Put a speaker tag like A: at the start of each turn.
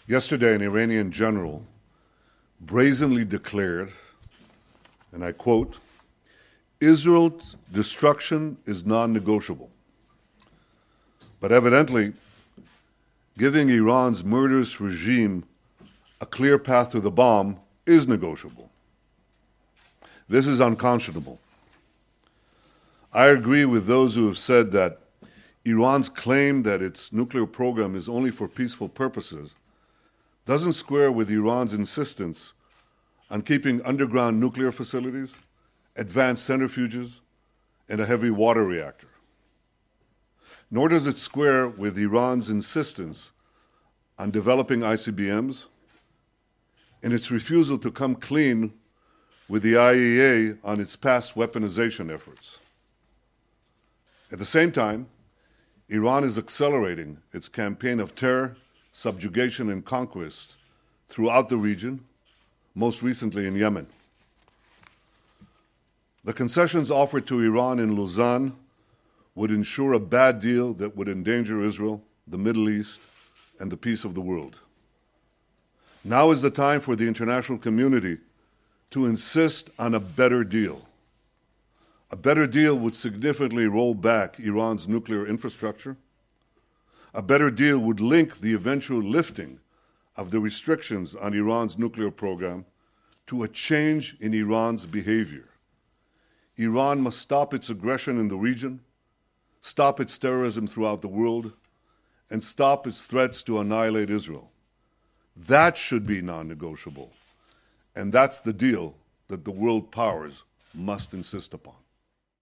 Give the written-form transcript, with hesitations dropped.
A: Yesterday, an Iranian general brazenly declared, and I quote, "Israel's destruction is non-negotiable." But evidently, giving Iran's murderous regime a clear path to the bomb is negotiable. This is unconscionable. I agree with those who have said that Iran's claim that its nuclear program is only for peaceful purposes doesn't square with Iran's insistence on keeping underground nuclear facilities, advanced centrifuges, and a heavy water reactor. Nor does it square with Iran's insistence on developing ICBMs and its refusal to come clean with the IAEA on its past weaponization efforts. At the same time, Iran is accelerating its campaign of terror, subjugation, and conquest throughout the region, most recently in Yemen. The concessions offered to Iran in Lausanne would ensure a bad deal that would endanger Israel, the Middle East, and the peace of the world. Now is the time for the international community to insist on a better deal. A better deal would significantly roll back Iran's nuclear infrastructure. A better deal would link the eventual lifting of the restrictions on Iran's nuclear program to a change in Iran's behavior. Iran must stop its aggression in the region, stop its terrorism throughout the world, and stop its threats to annihilate Israel. That should be non-negotiable, and that's the deal that the world powers must insist upon.